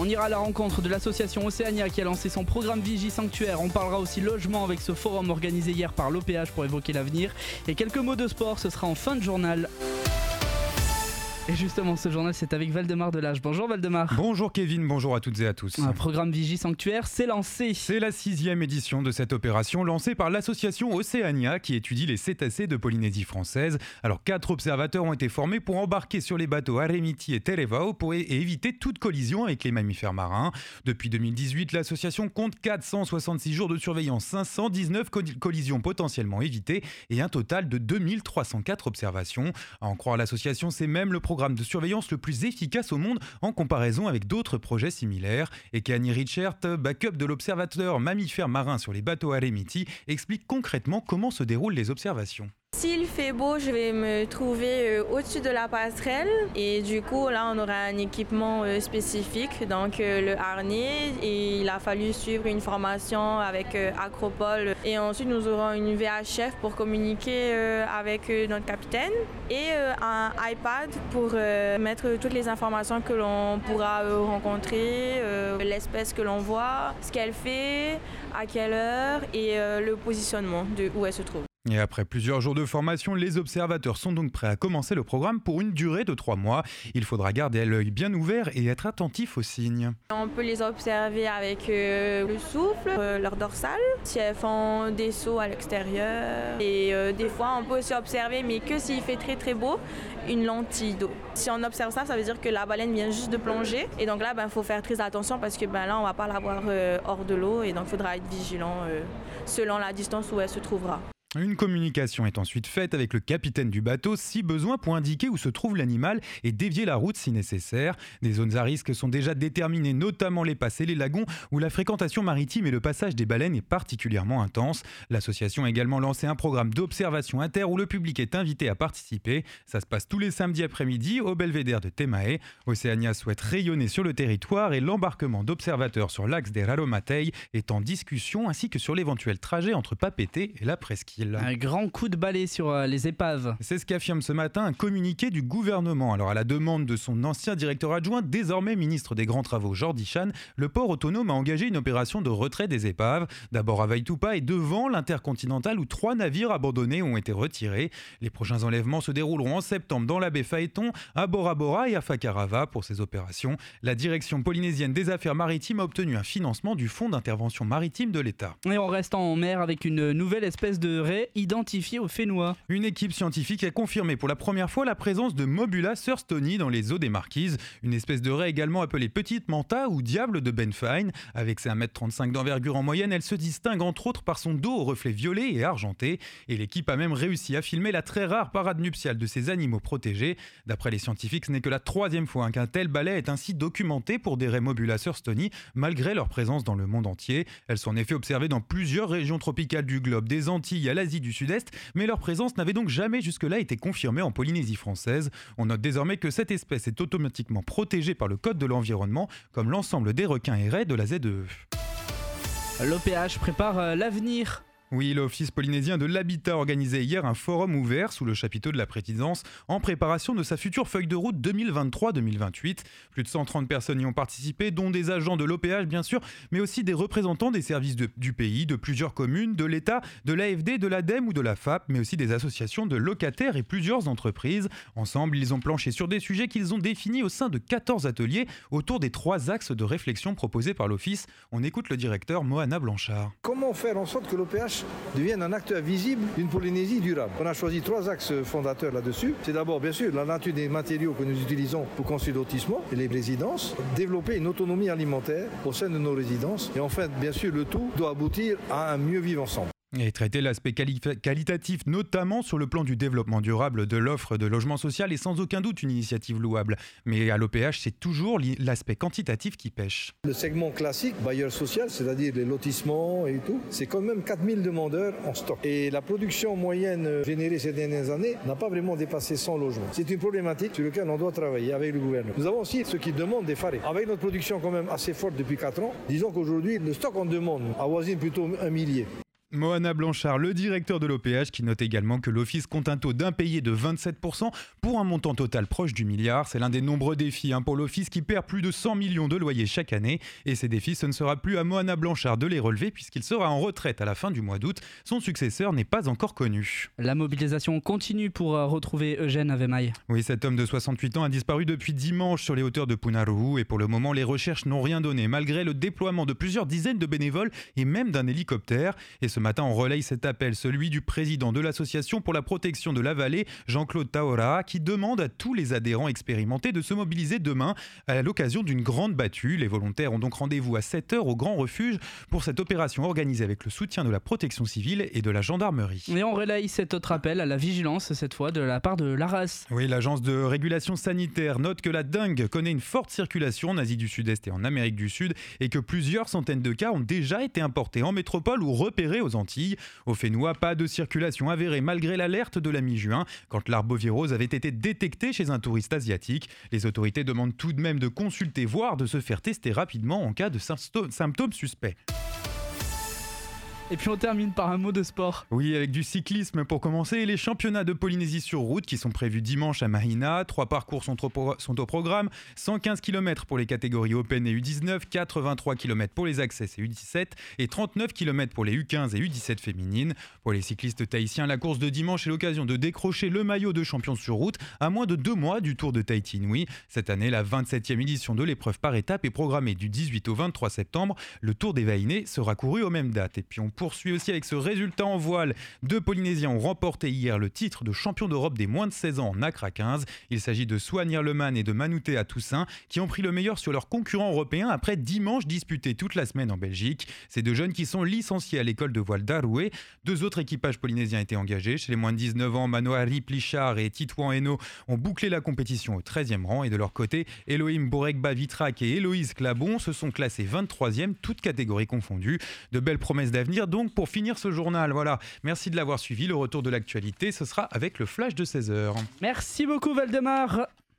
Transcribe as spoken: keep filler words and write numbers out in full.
On ira à la rencontre de l'association Océania qui a lancé son programme Vigie Sanctuaire. On parlera aussi logement avec ce forum organisé hier par l'O P H pour évoquer l'avenir. Et quelques mots de sport, ce sera en fin de journal. Et justement, ce journal, c'est avec Valdemar Delage. Bonjour Valdemar. Bonjour Kevin, bonjour à toutes et à tous. Un programme Vigie Sanctuaire s'est lancé. C'est la sixième édition de cette opération lancée par l'association Océania qui étudie les cétacés de Polynésie française. Alors, quatre observateurs ont été formés pour embarquer sur les bateaux Aremiti et Terevao pour é- et éviter toute collision avec les mammifères marins. Depuis deux mille dix-huit, l'association compte quatre cent soixante-six jours de surveillance, cinq cent dix-neuf co- collisions potentiellement évitées et un total de deux mille trois cent quatre observations. À en croire l'association, c'est même le programme de surveillance le plus efficace au monde en comparaison avec d'autres projets similaires. Et Kani Richert, backup de l'observateur mammifère marin sur les bateaux Aremiti, explique concrètement comment se déroulent les observations. S'il fait beau, je vais me trouver euh, au-dessus de la passerelle et du coup là on aura un équipement euh, spécifique, donc euh, le harnais, et il a fallu suivre une formation avec euh, Acropole et ensuite nous aurons une V H F pour communiquer euh, avec euh, notre capitaine et euh, un iPad pour euh, mettre toutes les informations que l'on pourra euh, rencontrer, euh, l'espèce que l'on voit, ce qu'elle fait, à quelle heure et euh, le positionnement de où elle se trouve. Et après plusieurs jours de formation, les observateurs sont donc prêts à commencer le programme pour une durée de trois mois. Il faudra garder l'œil bien ouvert et être attentif aux signes. On peut les observer avec euh, le souffle, euh, leur dorsale, si elles font des sauts à l'extérieur. Et euh, des fois, on peut aussi observer, mais que s'il fait très très beau, une lentille d'eau. Si on observe ça, ça veut dire que la baleine vient juste de plonger. Et donc là, il ben, faut faire très attention parce que ben, là, on ne va pas la voir euh, hors de l'eau. Et donc, il faudra être vigilant euh, selon la distance où elle se trouvera. Une communication est ensuite faite avec le capitaine du bateau si besoin pour indiquer où se trouve l'animal et dévier la route si nécessaire. Des zones à risque sont déjà déterminées, notamment les passes et les lagons où la fréquentation maritime et le passage des baleines est particulièrement intense. L'association a également lancé un programme d'observation inter où le public est invité à participer. Ça se passe tous les samedis après-midi au belvédère de Temae. Océania souhaite rayonner sur le territoire et l'embarquement d'observateurs sur l'axe des Raromatei est en discussion ainsi que sur l'éventuel trajet entre Papeete et la presqu'île. Un grand coup de balai sur euh, les épaves. C'est ce qu'affirme ce matin un communiqué du gouvernement. Alors à la demande de son ancien directeur adjoint, désormais ministre des Grands Travaux Jordi Chan, le port autonome a engagé une opération de retrait des épaves. D'abord à Vaitupa et devant l'Intercontinental où trois navires abandonnés ont été retirés. Les prochains enlèvements se dérouleront en septembre dans la baie Phaéton, à Bora Bora et à Fakarava. Pour ces opérations, la direction polynésienne des affaires maritimes a obtenu un financement du Fonds d'intervention maritime de l'État. Et on reste en mer avec une nouvelle espèce de raie identifiée au Fénois. Une équipe scientifique a confirmé pour la première fois la présence de Mobula surstoni dans les eaux des Marquises, une espèce de raie également appelée petite manta ou diable de Benfine. Avec ses un mètre trente-cinq d'envergure en moyenne, elle se distingue entre autres par son dos aux reflets violets et argentés. Et l'équipe a même réussi à filmer la très rare parade nuptiale de ces animaux protégés. D'après les scientifiques, ce n'est que la troisième fois qu'un tel balai est ainsi documenté pour des raies Mobula surstoni, malgré leur présence dans le monde entier. Elles sont en effet observées dans plusieurs régions tropicales du globe, des Antilles à l'Asie du Sud-Est, mais leur présence n'avait donc jamais jusque-là été confirmée en Polynésie française. On note désormais que cette espèce est automatiquement protégée par le Code de l'environnement, comme l'ensemble des requins et raies de la Z E E. L'O P H prépare euh, l'avenir. Oui, l'Office polynésien de l'habitat organisait hier un forum ouvert sous le chapiteau de la présidence en préparation de sa future feuille de route deux mille vingt-trois deux mille vingt-huit. Plus de cent trente personnes y ont participé, dont des agents de l'O P H bien sûr, mais aussi des représentants des services de, du pays, de plusieurs communes, de l'État, de l'A F D, de l'ADEME ou de la F A P, mais aussi des associations de locataires et plusieurs entreprises. Ensemble, ils ont planché sur des sujets qu'ils ont définis au sein de quatorze ateliers autour des trois axes de réflexion proposés par l'Office. On écoute le directeur Moana Blanchard. Comment faire en sorte que l'O P H devienne un acteur visible d'une Polynésie durable? On a choisi trois axes fondateurs là-dessus. C'est d'abord, bien sûr, la nature des matériaux que nous utilisons pour construire le lotissement et les résidences, développer une autonomie alimentaire au sein de nos résidences et enfin, bien sûr, le tout doit aboutir à un mieux vivre ensemble. Et traiter l'aspect quali- qualitatif, notamment sur le plan du développement durable de l'offre de logement social, est sans aucun doute une initiative louable. Mais à l'O P H, c'est toujours l'aspect quantitatif qui pêche. Le segment classique, bailleur social, c'est-à-dire les lotissements et tout, c'est quand même quatre mille demandeurs en stock. Et la production moyenne générée ces dernières années n'a pas vraiment dépassé cent logements. C'est une problématique sur laquelle on doit travailler avec le gouvernement. Nous avons aussi ceux qui demandent des farés. Avec notre production quand même assez forte depuis quatre ans, disons qu'aujourd'hui, le stock en demande avoisine plutôt un millier. Moana Blanchard, le directeur de l'O P H, qui note également que l'office compte un taux d'impayés de vingt-sept pour cent pour un montant total proche du milliard. C'est l'un des nombreux défis hein, pour l'office qui perd plus de cent millions de loyers chaque année. Et ces défis, ce ne sera plus à Moana Blanchard de les relever puisqu'il sera en retraite à la fin du mois d'août. Son successeur n'est pas encore connu. La mobilisation continue pour retrouver Eugène Avemaille. Oui, cet homme de soixante-huit ans a disparu depuis dimanche sur les hauteurs de Punaruhu et pour le moment, les recherches n'ont rien donné malgré le déploiement de plusieurs dizaines de bénévoles et même d'un hélicoptère. Et ce matin, on relaye cet appel, celui du président de l'Association pour la protection de la vallée, Jean-Claude Taora, qui demande à tous les adhérents expérimentés de se mobiliser demain à l'occasion d'une grande battue. Les volontaires ont donc rendez-vous à sept heures au Grand Refuge pour cette opération organisée avec le soutien de la protection civile et de la gendarmerie. Et on relaye cet autre appel à la vigilance, cette fois de la part de l'A R A S. Oui, l'agence de régulation sanitaire note que la dengue connaît une forte circulation en Asie du Sud-Est et en Amérique du Sud et que plusieurs centaines de cas ont déjà été importés en métropole ou repérés aux Antilles. Au Fénois, pas de circulation avérée malgré l'alerte de la mi-juin quand l'arbovirose avait été détectée chez un touriste asiatique. Les autorités demandent tout de même de consulter, voire de se faire tester rapidement en cas de symptômes suspects. Et puis on termine par un mot de sport. Oui, avec du cyclisme pour commencer. Les championnats de Polynésie sur route qui sont prévus dimanche à Mahina. Trois parcours sont au, sont au programme. cent quinze kilomètres pour les catégories Open et U dix-neuf, quatre-vingt-trois kilomètres pour les Access et U dix-sept et trente-neuf kilomètres pour les U quinze et U dix-sept féminines. Pour les cyclistes tahitiens, la course de dimanche est l'occasion de décrocher le maillot de champion sur route à moins de deux mois du Tour de Tahiti Nui. Cette année, la vingt-septième édition de l'épreuve par étapes est programmée du dix-huit au vingt-trois septembre. Le Tour des Vainés sera couru aux mêmes dates. Et puis on poursuit aussi avec ce résultat en voile. Deux Polynésiens ont remporté hier le titre de champion d'Europe des moins de seize ans en Accra quinze. Il s'agit de Swan Irleman et de Manouté à Toussaint qui ont pris le meilleur sur leurs concurrents européens après dimanche disputé toute la semaine en Belgique. Ces deux jeunes qui sont licenciés à l'école de voile d'Aroué. Deux autres équipages polynésiens étaient engagés. Chez les moins de dix-neuf ans, Manoari Plichard et Titouan Eno ont bouclé la compétition au treizième rang. Et de leur côté, Elohim Borekba Vitrak et Héloïse Clabon se sont classés vingt-troisième, toutes catégories confondues. De belles promesses d'avenir donc pour finir ce journal. Voilà, merci de l'avoir suivi. Le retour de l'actualité, ce sera avec le flash de seize heures. Merci beaucoup Valdemar.